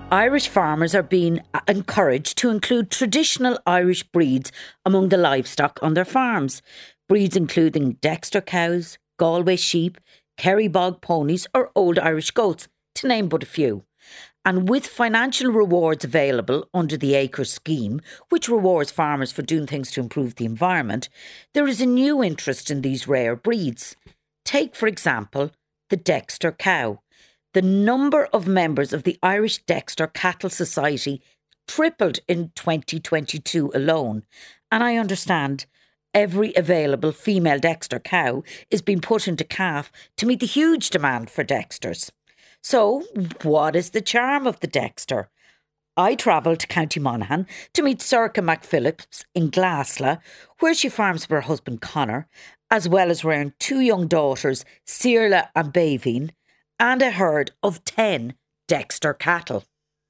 Irish farmers are being encouraged to include traditional Irish breeds among the livestock on their farms. Breeds including Dexter cows, Galway sheep, Kerry bog ponies or Old Irish goats, to name but a few. And with financial rewards available under the Acre scheme, which rewards farmers for doing things to improve the environment, there is a new interest in these rare breeds. Take, for example, the Dexter cow. The number of members of the Irish Dexter Cattle Society tripled in 2022 alone. And I understand every available female Dexter cow is being put into calf to meet the huge demand for Dexters. So, what is the charm of the Dexter? I travelled to County Monaghan to meet Sorcha McPhillips in Glasla, where she farms with her husband Conor, as well as rearing two young daughters, Cirla and Baveen, and a herd of 10 Dexter cattle.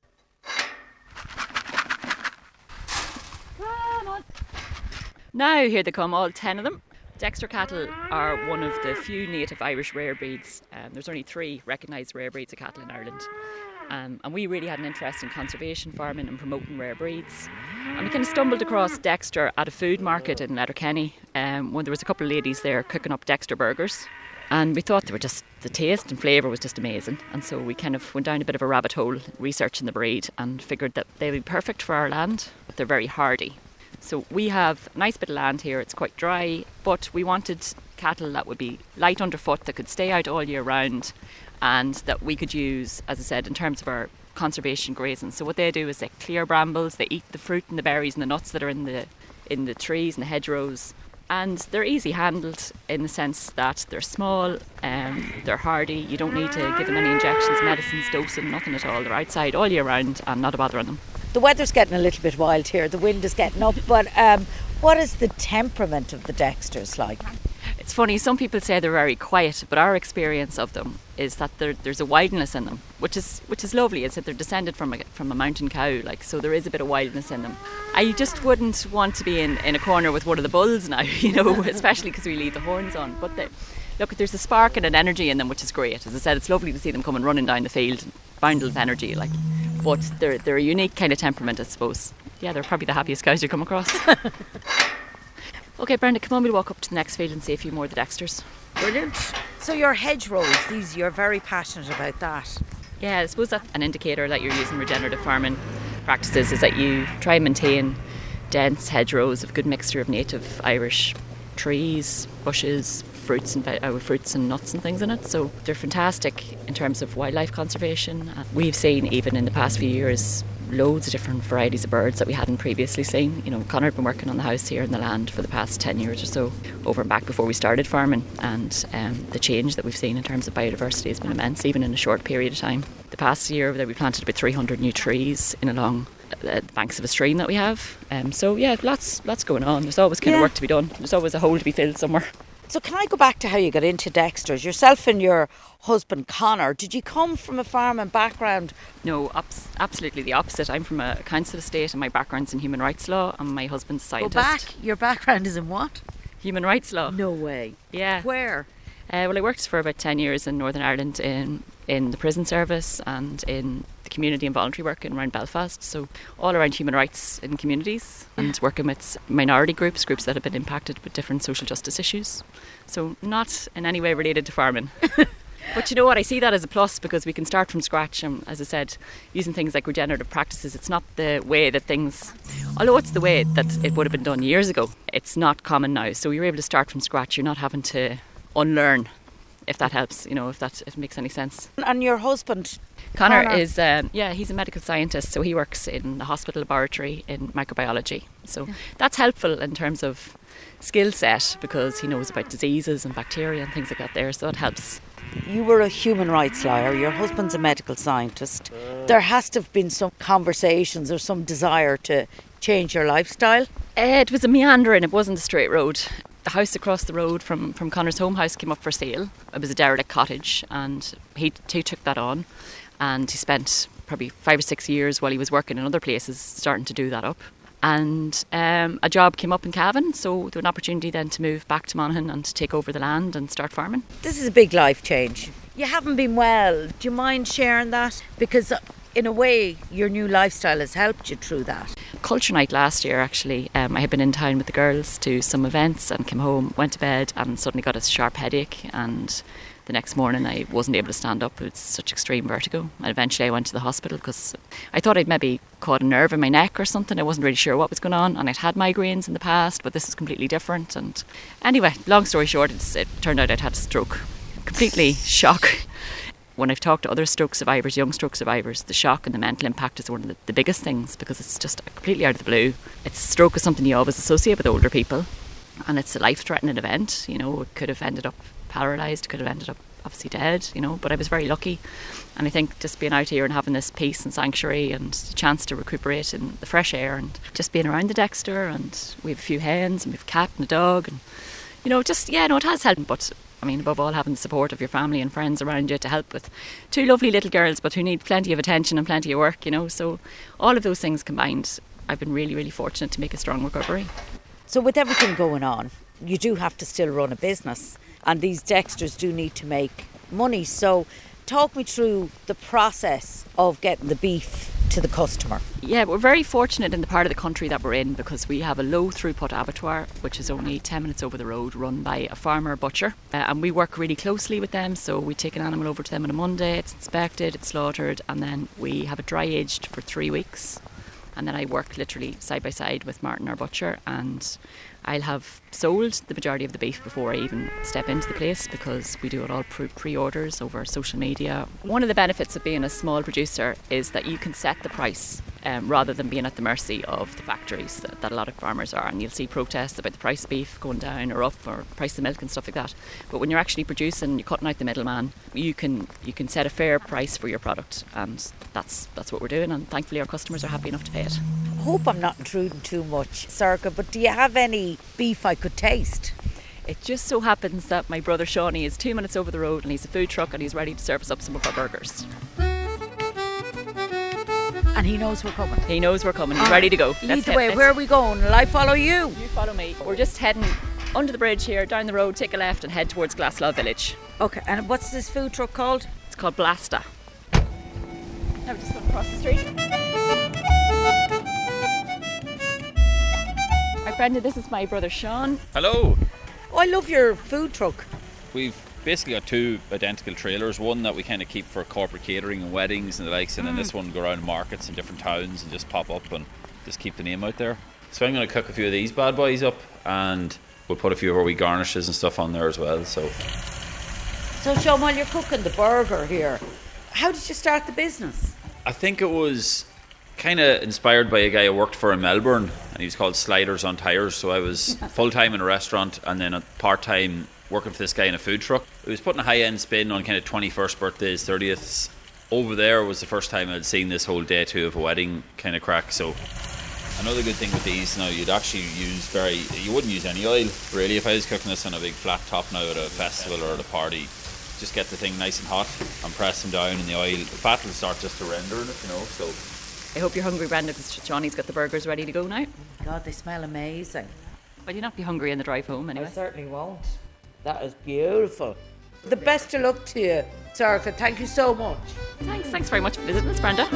Now here they come, all 10 of them. Dexter cattle are one of the few native Irish rare breeds. There's only 3 recognised rare breeds of cattle in Ireland. And we really had an interest in conservation farming and promoting rare breeds. And we kind of stumbled across Dexter at a food market in Letterkenny when there was a couple of ladies there cooking up Dexter burgers. And we thought they were just, the taste and flavour was just amazing. And so we kind of went down a bit of a rabbit hole researching the breed and figured that they would be perfect for our land. They're very hardy. So we have a nice bit of land here, it's quite dry, but we wanted cattle that would be light underfoot, that could stay out all year round, and that we could use, as I said, in terms of our conservation grazing. So what they do is they clear brambles, they eat the fruit and the berries and the nuts that are in the trees and the hedgerows. And they're easy handled in the sense that they're small, they're hardy, you don't need to give them any injections, medicines, dosing, nothing at all. They're outside all year round and not a bother on them. The weather's getting a little bit wild here, the wind is getting up, but what is the temperament of the Dexters like? It's funny, some people say they're very quiet, but our experience of them is that there's a wildness in them, which is lovely. It's that they're descended from a mountain cow, so there is a bit of wildness in them. I just wouldn't want to be in a corner with one of the bulls now, especially because we leave the horns on. But look, there's a spark and an energy in them, which is great. As I said, it's lovely to see them coming running down the field, bounded with energy, But they're a unique kind of temperament, I suppose. Yeah, they're probably the happiest cows you come across. Okay, Brenda, come on, we'll walk up to the next field and see a few more of the Dexters. Brilliant. So your hedgerows, you're very passionate about that. Yeah, I suppose that's an indicator that you're using regenerative farming practices, is that you try and maintain dense hedgerows of a good mixture of native Irish trees, bushes, fruits and nuts and things in it. So they're fantastic in terms of wildlife conservation. We've seen, even in the past few years, loads of different varieties of birds that we hadn't previously seen. Conor had been working on the house here in the land for the past 10 years or so, over and back before we started farming, and the change that we've seen in terms of biodiversity has been immense, even in a short period of time. The past year we planted about 300 new trees along the banks of a stream that we have. So yeah, lots going on. There's always kind of work to be done. There's always a hole to be filled somewhere. So can I go back to how you got into Dexters? Yourself and your husband Conor, did you come from a farming background? No, absolutely the opposite. I'm from a council estate and my background's in human rights law, and my husband's a scientist. Go back? Your background is in what? Human rights law. No way. Yeah. Where? Well, I worked for about 10 years in Northern Ireland in the prison service and in the community and voluntary work in around Belfast, so all around human rights in communities and working with minority groups that have been impacted with different social justice issues. So not in any way related to farming. But you know what, I see that as a plus, because we can start from scratch, and as I said, using things like regenerative practices. It's not the way that things, although it's the way that it would have been done years ago, it's not common now. So you're able to start from scratch. You're not having to unlearn, if that helps, if it makes any sense. And your husband? Conor is, he's a medical scientist, so he works in the hospital laboratory in microbiology. So that's helpful in terms of skill set, because he knows about diseases and bacteria and things like that there, so that helps. You were a human rights lawyer, your husband's a medical scientist. There has to have been some conversations or some desire to change your lifestyle? It was a meandering, it wasn't a straight road. The house across the road from Conor's home house came up for sale. It was a derelict cottage, and he took that on, and he spent probably 5 or 6 years while he was working in other places starting to do that up. And a job came up in Cavan, so there was an opportunity then to move back to Monaghan and take over the land and start farming. This is a big life change. You haven't been well. Do you mind sharing that? Because in a way, your new lifestyle has helped you through that. Culture night last year, actually, I had been in town with the girls to some events and came home, went to bed and suddenly got a sharp headache, and the next morning I wasn't able to stand up. It was such extreme vertigo, and eventually I went to the hospital because I thought I'd maybe caught a nerve in my neck or something. I wasn't really sure what was going on, and I'd had migraines in the past, but this is completely different. And anyway, long story short, it turned out I'd had a stroke. Completely shock. When I've talked to other stroke survivors, young stroke survivors, the shock and the mental impact is one of the biggest things, because it's just completely out of the blue. Stroke is something you always associate with older people, and it's a life-threatening event. You know, it could have ended up paralysed, could have ended up obviously dead, you know, but I was very lucky. And I think just being out here and having this peace and sanctuary and the chance to recuperate in the fresh air and just being around the Dexter, and we have a few hens and we have a cat and a dog, and you know, just, yeah, no, it has helped. But I mean, above all, having the support of your family and friends around you to help with two lovely little girls, but who need plenty of attention and plenty of work, you know. So all of those things combined, I've been really, really fortunate to make a strong recovery. So with everything going on, you do have to still run a business, and these Dexters do need to make money. So talk me through the process of getting the beef to the customer. Yeah, we're very fortunate in the part of the country that we're in, because we have a low throughput abattoir, which is only 10 minutes over the road, run by a farmer butcher, and we work really closely with them. So we take an animal over to them on a Monday, it's inspected, it's slaughtered, and then we have it dry aged for 3 weeks. And then I work literally side by side with Martin, our butcher, and I'll have sold the majority of the beef before I even step into the place, because we do it all pre-orders over social media. One of the benefits of being a small producer is that you can set the price rather than being at the mercy of the factories that a lot of farmers are. And you'll see protests about the price of beef going down or up, or price of milk and stuff like that. But when you're actually producing, you're cutting out the middleman, you can set a fair price for your product, and that's what we're doing, and thankfully our customers are happy enough to pay it. I hope I'm not intruding too much, Sorcha, but do you have any beef I could taste? It just so happens that my brother Shawnee is 2 minutes over the road, and he's a food truck, and he's ready to serve us up some of our burgers. And he knows we're coming. He knows we're coming. He's ready to go. Lead the way. Where are we going? Will I follow you? You follow me. We're just heading under the bridge here, down the road, take a left and head towards Glaslaw village. Okay, and what's this food truck called? It's called Blasta. Now we're just going across the street. Hi Brenda, this is my brother Sean. Hello. Oh, I love your food truck. We've basically got two identical trailers, one that we kind of keep for corporate catering and weddings and the likes, and then this one go around markets in different towns and just pop up and just keep the name out there. So I'm going to cook a few of these bad boys up, and we'll put a few of our wee garnishes and stuff on there as well. So Sean, while you're cooking the burger here, how did you start the business? I think it was kind of inspired by a guy I worked for in Melbourne, and he was called Sliders on Tires. So I was full-time in a restaurant and then part-time working for this guy in a food truck. It was putting a high-end spin on kind of 21st birthdays, 30ths. Over there was the first time I'd seen this whole day two of a wedding kind of crack. So another good thing with these now, you wouldn't use any oil really. If I was cooking this on a big flat top now at a festival or at a party, just get the thing nice and hot and press them down in the oil. The fat will start just to render in it, you know. So I hope you're hungry, Brenda, because Johnny's got the burgers ready to go now. God, they smell amazing. But you'll not be hungry on the drive home anyway. I certainly won't. That is beautiful. The best of luck to you, Sorcha. Thank you so much. Thanks very much for visiting us, Brenda.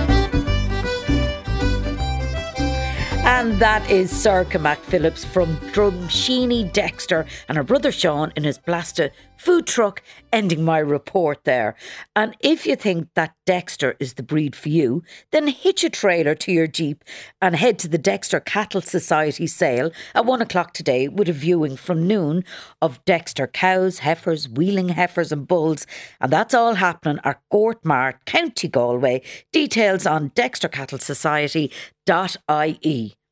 And that is Sorcha McPhillips from Drumsheeny Dexter and her brother Sean in his Blasta food truck, ending my report there. And if you think that Dexter is the breed for you, then hitch a trailer to your Jeep and head to the Dexter Cattle Society sale at 1 o'clock today, with a viewing from noon of Dexter cows, heifers, wheeling heifers and bulls. And that's all happening at Gortmart, County Galway. Details on dextercattlesociety.ie.